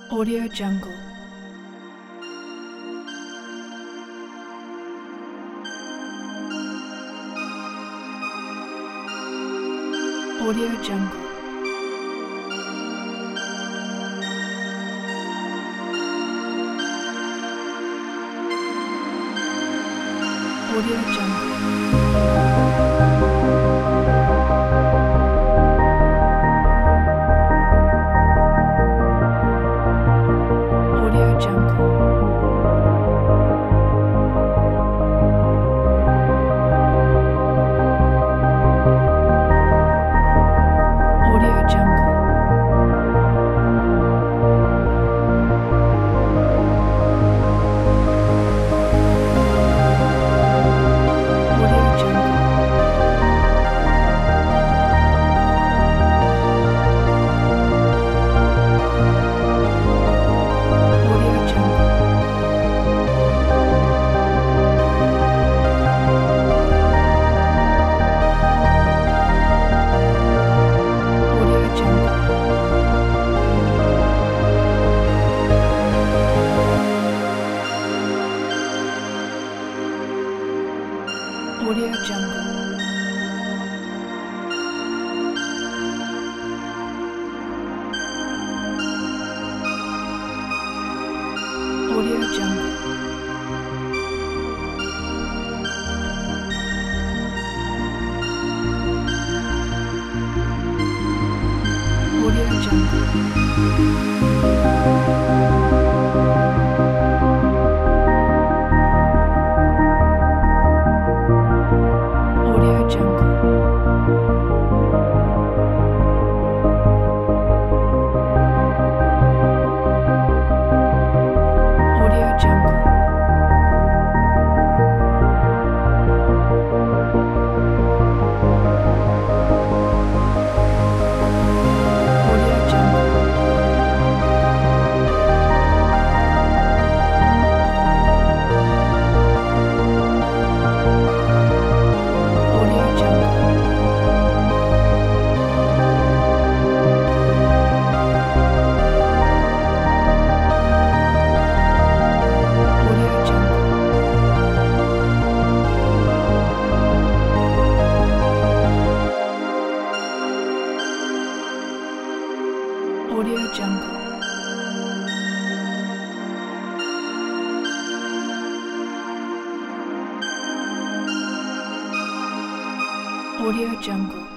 Audio Jungle. Audio Jungle. Audio Jungle. Audio Jungle. Audio Jungle. Audio Jungle. Audio Jungle. Audio Jungle. Audio Jungle. Audio Jungle. Audio Jungle. Audio Jungle. Audio Jungle. Audio Jungle. Audio Jungle. Audio Jungle. Audio Jungle. Audio Jungle.